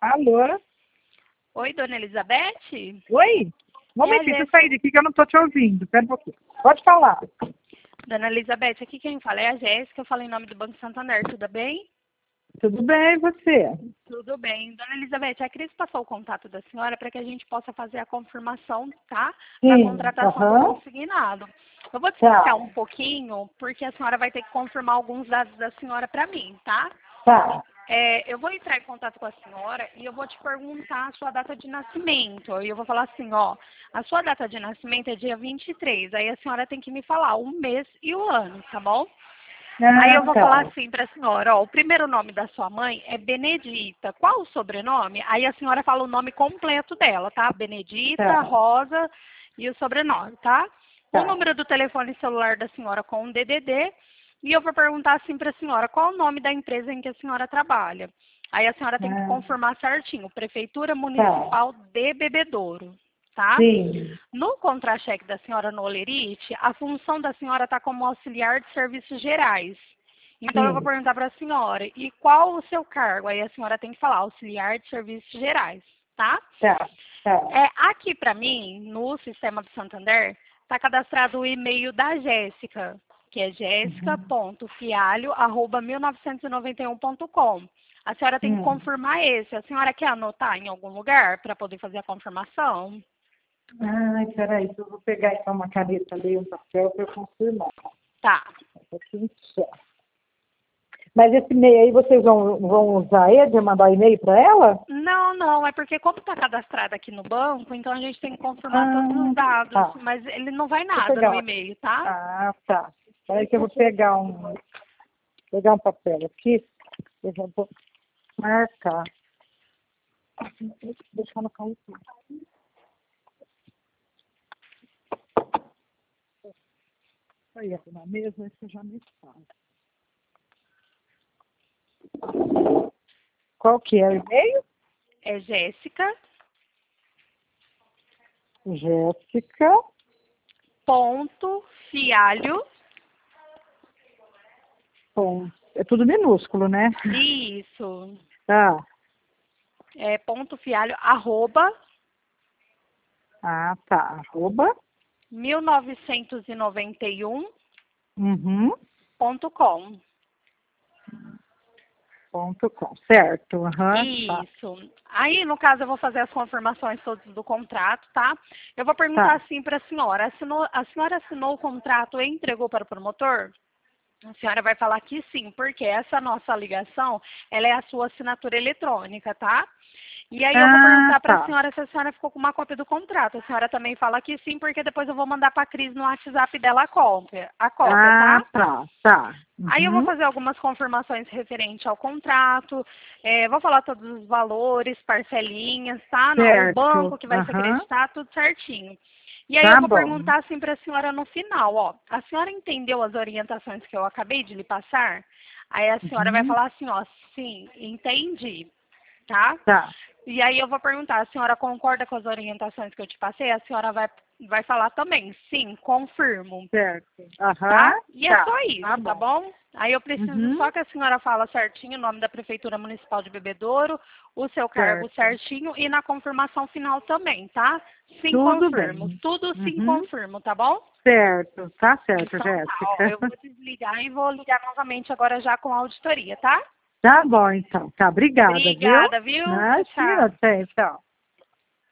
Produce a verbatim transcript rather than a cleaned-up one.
Alô? Oi, dona Elizabeth? Oi? Um momentinho, deixa eu Jéssica. sair daqui que eu não estou te ouvindo. Espera um pouquinho. Pode falar. Dona Elizabeth, aqui quem fala é a Jéssica, eu falo em nome do Banco Santander, tudo bem? Tudo bem, e você? Tudo bem. Dona Elizabeth, a Cris passou o contato da senhora para que a gente possa fazer a confirmação, tá? Da Sim. contratação do Aham. consignado. Eu vou Tá. discutir um pouquinho, porque a senhora vai ter que confirmar alguns dados da senhora para mim, tá? Tá. É, eu vou entrar em contato com a senhora e eu vou te perguntar a sua data de nascimento. E eu vou falar assim, ó, a sua data de nascimento é dia vinte e três. Aí a senhora tem que me falar o mês e o ano, tá bom? Aí Ah, eu vou tá. falar assim para a senhora, ó, o primeiro nome da sua mãe é Benedita. Qual o sobrenome? Aí a senhora fala o nome completo dela, tá? Benedita, Tá. Rosa e o sobrenome, tá? O Tá. número do telefone celular da senhora com o D D D. E eu vou perguntar assim para a senhora, qual o nome da empresa em que a senhora trabalha? Aí a senhora tem que Ah, confirmar certinho, Prefeitura tá. Municipal de Bebedouro, tá? Sim. No contra-cheque da senhora no Olerite, a função da senhora está como auxiliar de serviços gerais. Então eu vou Sim. perguntar para a senhora, e qual o seu cargo? Aí a senhora tem que falar, auxiliar de serviços gerais, tá? Tá. Tá. É, aqui para mim, no sistema do Santander, está cadastrado o e-mail da Jéssica, que é jéssica Uhum. ponto fialho arroba mil novecentos e noventa e um ponto com. A senhora tem que Hum. confirmar esse. A senhora quer anotar em algum lugar para poder fazer a confirmação? Ai, peraí, eu vou pegar então uma caneta ali, um papel para eu confirmar. Tá. Um pouquinho só. Mas esse e-mail aí vocês vão, vão usar ele, mandar e-mail para ela? Não, não, é porque como está cadastrado aqui no banco, então a gente tem que confirmar todos os Ah, dados, tá. mas ele não vai Deixa eu nada no pegar. e-mail, tá? Ah, tá. Espera que eu vou pegar um, pegar um papel aqui. Eu já vou marcar. Deixa eu cair aqui. Aí, aqui na mesa, isso já me fala. Qual que é o e-mail? É Jéssica, Jéssica. ponto, fialho, Bom, é tudo minúsculo, né? isso, Tá. é ponto fialho, arroba, Ah, tá. Arroba. mil novecentos e noventa e um Uhum. ponto com. Ponto com. Certo. Aham. Tá. Isso. Aí, no caso, eu vou fazer as confirmações todas do contrato, tá? Eu vou perguntar Tá. assim para a senhora. Assinou, a senhora assinou o contrato e entregou para o promotor? A senhora vai falar que sim, porque essa nossa ligação, ela é a sua assinatura eletrônica, tá? E aí eu vou Ah, perguntar para a tá. senhora se a senhora ficou com uma cópia do contrato. A senhora também fala que sim, porque depois eu vou mandar para a Cris no WhatsApp dela a cópia, a cópia, Ah, tá? tá. Tá. Aí eu vou Uhum. fazer algumas confirmações referente ao contrato, é, vou falar todos os valores, parcelinhas, tá? No- O Certo. banco que vai se Aham. acreditar, tudo certinho. E aí eu Tá vou bom. perguntar assim para a senhora no final, ó, a senhora entendeu as orientações que eu acabei de lhe passar? Aí a senhora vai Uhum. falar assim, ó, sim, entendi, tá? Tá. E aí eu vou perguntar, a senhora concorda com as orientações que eu te passei? A senhora vai, vai falar também, sim, confirmo, Certo. Aham. tá? E é Tá. só Tá isso, tá bom. bom? Aí eu preciso Uhum. só que a senhora fala certinho o nome da Prefeitura Municipal de Bebedouro, o seu cargo Certo. certinho e na confirmação final também, tá? Sim, Tudo confirmo. bem. Tudo sim, Uhum. confirmo, tá bom? Certo. Tá certo, Então tá, ó, Jéssica. eu vou desligar e vou ligar novamente agora já com a auditoria, tá? Tá bom, então. Tá. Obrigada, viu? Obrigada, viu? Tchau, Imagina, tchau. até, tchau.